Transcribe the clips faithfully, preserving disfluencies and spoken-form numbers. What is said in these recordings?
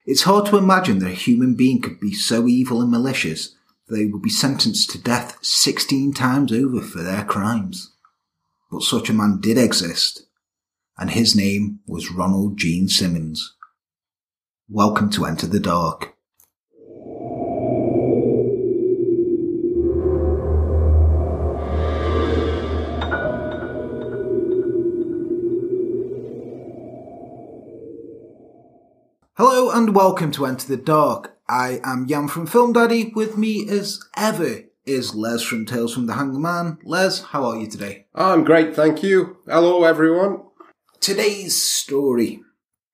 It's hard to imagine that a human being could be so evil and malicious that they would be sentenced to death sixteen times over for their crimes. But such a man did exist, and his name was Ronald Gene Simmons. Welcome to Enter the Dark. Hello and welcome to Enter the Dark. I am Jan from Film Daddy. With me as ever is Les from Tales from the Hangman. Les, how are you today? I'm great, thank you. Hello everyone. Today's story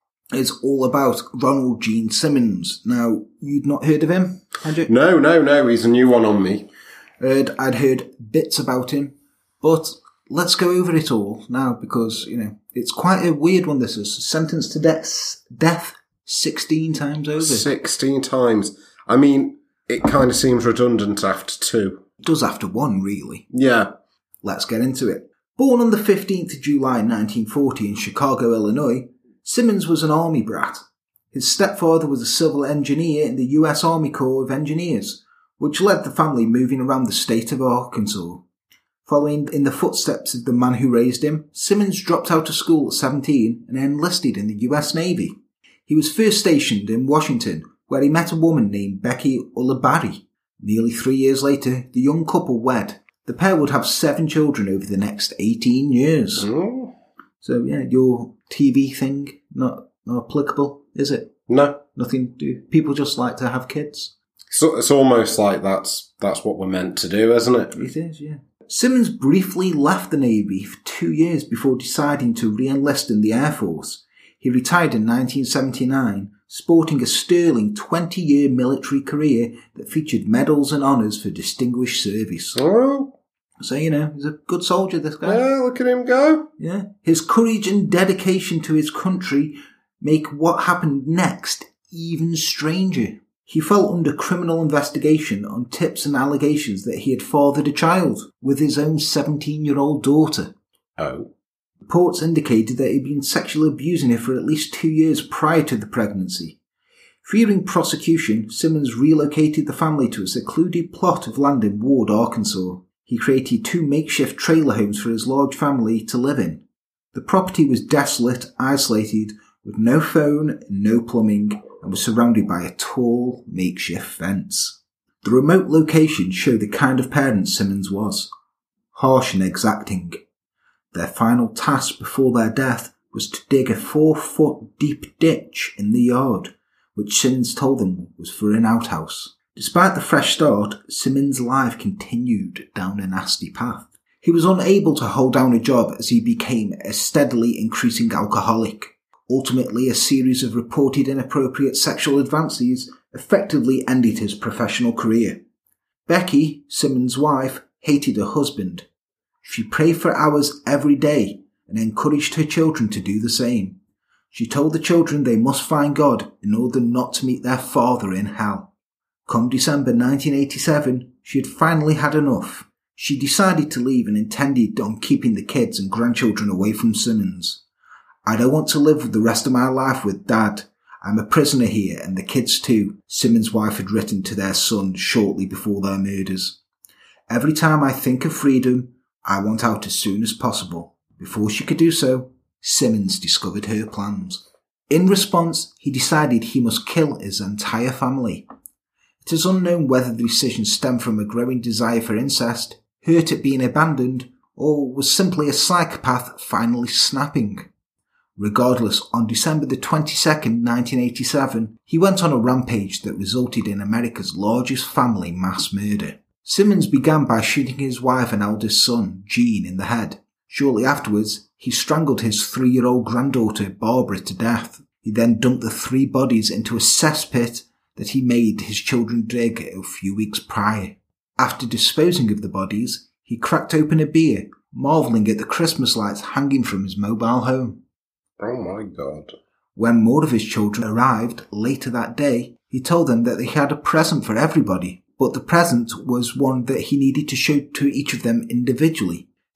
is all about Ronald Gene Simmons. Now, you'd not heard of him, had you? No, no, no, he's a new one on me. Heard, I'd heard bits about him, but let's go over it all now because, you know, it's quite a weird one, this is. Sentenced to death, death sixteen times over. sixteen times. I mean, it kind of seems redundant after two. It does after one, really. Yeah. Let's get into it. Born on the fifteenth of July nineteen forty in Chicago, Illinois, Simmons was an army brat. His stepfather was a civil engineer in the U S Army Corps of Engineers, which led the family moving around the state of Arkansas. Following in the footsteps of the man who raised him, Simmons dropped out of school at seventeen and enlisted in the U S Navy. He was first stationed in Washington, where he met a woman named Becky Ulibarri. Nearly three years later, the young couple wed. The pair would have seven children over the next eighteen years. Mm. So, yeah, your T V thing, not, not applicable, is it? No. Nothing to do. People just like to have kids. So it's almost like that's that's what we're meant to do, isn't it? It is, yeah. Simmons briefly left the Navy for two years before deciding to re-enlist in the Air Force. He retired in nineteen seventy-nine, sporting a sterling twenty-year military career that featured medals and honours for distinguished service. Oh. So, you know, he's a good soldier, this guy. Yeah, look at him go. Yeah. His courage and dedication to his country make what happened next even stranger. He fell under criminal investigation on tips and allegations that he had fathered a child with his own seventeen-year-old daughter. Oh. Reports indicated that he'd been sexually abusing her for at least two years prior to the pregnancy. Fearing prosecution, Simmons relocated the family to a secluded plot of land in Ward, Arkansas. He created two makeshift trailer homes for his large family to live in. The property was desolate, isolated, with no phone and no plumbing, and was surrounded by a tall, makeshift fence. The remote location showed the kind of parent Simmons was. Harsh and exacting. Their final task before their death was to dig a four-foot deep ditch in the yard, which Simmons told them was for an outhouse. Despite the fresh start, Simmons' life continued down a nasty path. He was unable to hold down a job as he became a steadily increasing alcoholic. Ultimately, a series of reported inappropriate sexual advances effectively ended his professional career. Becky, Simmons' wife, hated her husband. She prayed for hours every day and encouraged her children to do the same. She told the children they must find God in order not to meet their father in hell. Come December nineteen eighty-seven, she had finally had enough. She decided to leave and intended on keeping the kids and grandchildren away from Simmons. I don't want to live the rest of my life with Dad. I'm a prisoner here and the kids too, Simmons' wife had written to their son shortly before their murders. Every time I think of freedom, I want out as soon as possible. Before she could do so, Simmons discovered her plans. In response, he decided he must kill his entire family. It is unknown whether the decision stemmed from a growing desire for incest, hurt at being abandoned, or was simply a psychopath finally snapping. Regardless, on December the twenty-second, nineteen eighty-seven, he went on a rampage that resulted in America's largest family mass murder. Simmons began by shooting his wife and eldest son, Gene, in the head. Shortly afterwards, he strangled his three-year-old granddaughter, Barbara, to death. He then dumped the three bodies into a cesspit that he made his children dig a few weeks prior. After disposing of the bodies, he cracked open a beer, marvelling at the Christmas lights hanging from his mobile home. Oh my God. When more of his children arrived later that day, he told them that he had a present for everybody, but the present was one that he needed to show to each of them individually.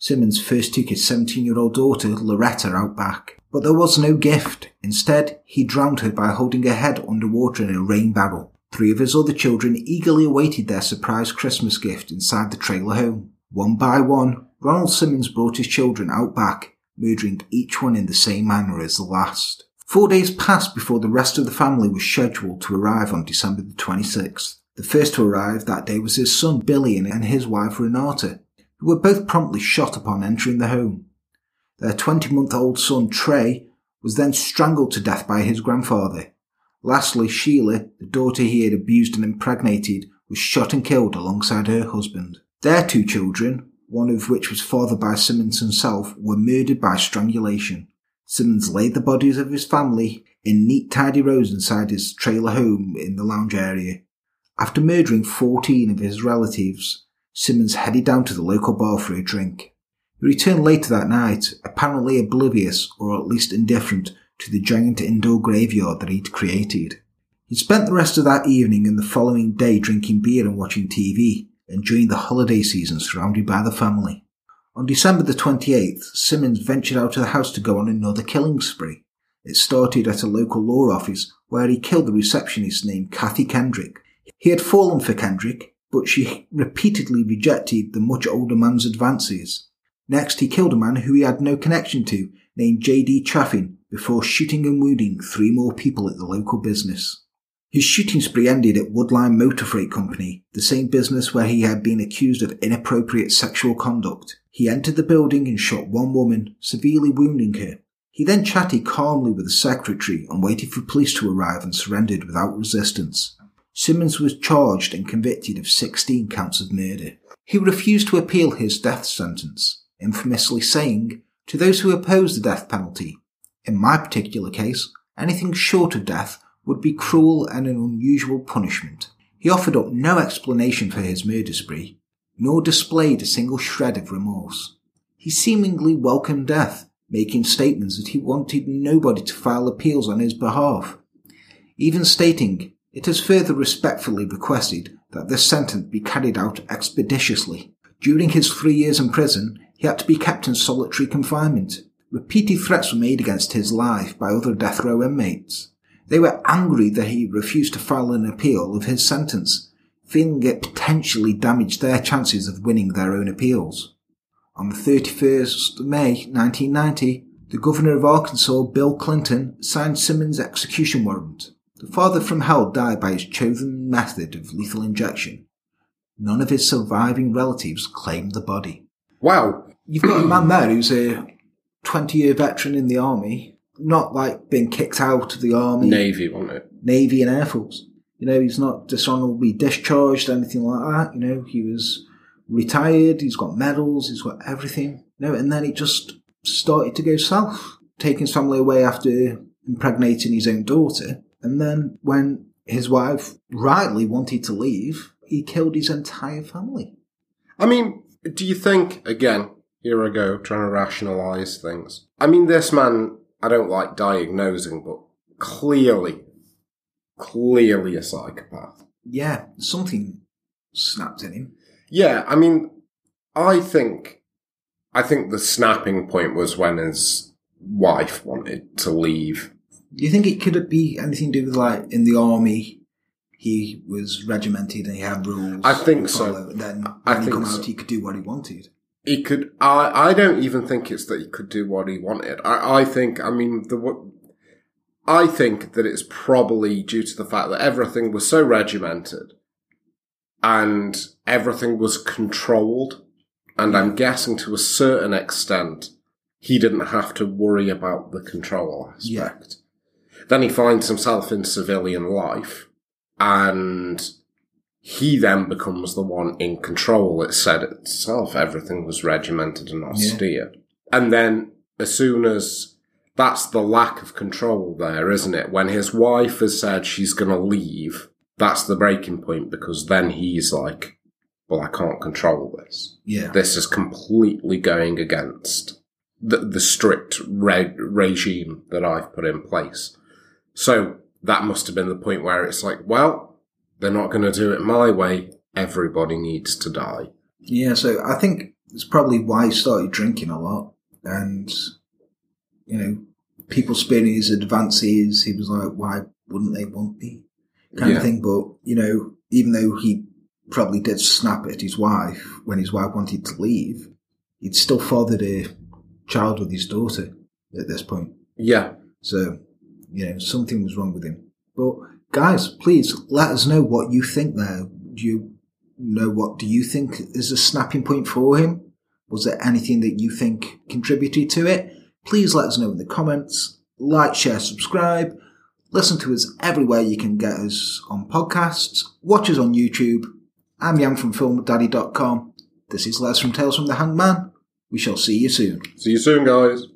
Simmons first took his seventeen-year-old daughter, Loretta, out back. But there was no gift. Instead, he drowned her by holding her head underwater in a rain barrel. Three of his other children eagerly awaited their surprise Christmas gift inside the trailer home. One by one, Ronald Simmons brought his children out back, murdering each one in the same manner as the last. Four days passed before the rest of the family was scheduled to arrive on December the twenty-sixth. The first to arrive that day was his son Billy and his wife Renata, who were both promptly shot upon entering the home. Their twenty-month-old son Trey was then strangled to death by his grandfather. Lastly, Sheila, the daughter he had abused and impregnated, was shot and killed alongside her husband. Their two children, one of which was fathered by Simmons himself, were murdered by strangulation. Simmons laid the bodies of his family in neat tidy rows inside his trailer home in the lounge area. After murdering fourteen of his relatives, Simmons headed down to the local bar for a drink. He returned later that night, apparently oblivious or at least indifferent to the giant indoor graveyard that he'd created. He spent the rest of that evening and the following day drinking beer and watching T V, enjoying the holiday season surrounded by the family. On December the twenty-eighth, Simmons ventured out of the house to go on another killing spree. It started at a local law office where he killed the receptionist named Kathy Kendrick. He had fallen for Kendrick, but she repeatedly rejected the much older man's advances. Next, he killed a man who he had no connection to, named J D Chaffin, before shooting and wounding three more people at the local business. His shooting spree ended at Woodline Motor Freight Company, the same business where he had been accused of inappropriate sexual conduct. He entered the building and shot one woman, severely wounding her. He then chatted calmly with the secretary and waited for police to arrive and surrendered without resistance. Simmons was charged and convicted of sixteen counts of murder. He refused to appeal his death sentence, infamously saying, "To those who oppose the death penalty, in my particular case, anything short of death would be cruel and an unusual punishment." He offered up no explanation for his murder spree, nor displayed a single shred of remorse. He seemingly welcomed death, making statements that he wanted nobody to file appeals on his behalf, even stating, "It is further respectfully requested that this sentence be carried out expeditiously." During his three years in prison, he had to be kept in solitary confinement. Repeated threats were made against his life by other death row inmates. They were angry that he refused to file an appeal of his sentence, feeling it potentially damaged their chances of winning their own appeals. On the thirty-first of May nineteen ninety, the governor of Arkansas, Bill Clinton, signed Simmons' execution warrant. The father from hell died by his chosen method of lethal injection. None of his surviving relatives claimed the body. Wow. You've got a man there who's a twenty-year veteran in the army, not like been kicked out of the army. Navy, wasn't it? Navy and Air Force. You know, he's not dishonorably discharged, anything like that. You know, he was retired, he's got medals, he's got everything. You know, and then it just started to go south, taking his family away after impregnating his own daughter. And then when his wife rightly wanted to leave, he killed his entire family. I mean, do you think, again, here I go, trying to rationalise things. I mean, this man, I don't like diagnosing, but clearly, clearly a psychopath. Yeah, something snapped in him. Yeah, I mean, I think, I think the snapping point was when his wife wanted to leave. Do you think it could be anything to do with, like, in the army, he was regimented and he had rules? I think to so. follow, and then when I he think come so. out, he could do what he wanted. He could, I, I don't even think it's that he could do what he wanted. I, I think, I mean, the, I think that it's probably due to the fact that everything was so regimented and everything was controlled. And I'm guessing to a certain extent, he didn't have to worry about the control aspect. Yeah. Then he finds himself in civilian life, and he then becomes the one in control. It said itself, everything was regimented and austere. Yeah. And then as soon as that's the lack of control there, isn't it? When his wife has said she's going to leave, that's the breaking point, because then he's like, well, I can't control this. Yeah. This is completely going against the, the strict re- regime that I've put in place. So that must have been the point where it's like, well, they're not going to do it my way. Everybody needs to die. Yeah, so I think it's probably why he started drinking a lot. And, you know, people spearing his advances, he was like, why wouldn't they want me? Kind Yeah. of thing. But, you know, even though he probably did snap at his wife when his wife wanted to leave, he'd still fathered a child with his daughter at this point. Yeah. So, you know, something was wrong with him. But guys, please let us know what you think there. Do you know what do you think is a snapping point for him? Was there anything that you think contributed to it? Please let us know in the comments. Like, share, subscribe. Listen to us everywhere you can get us on podcasts. Watch us on YouTube. I'm Jan from film daddy dot com. This is Les from Tales from the Hanged Man. We shall see you soon. See you soon, guys.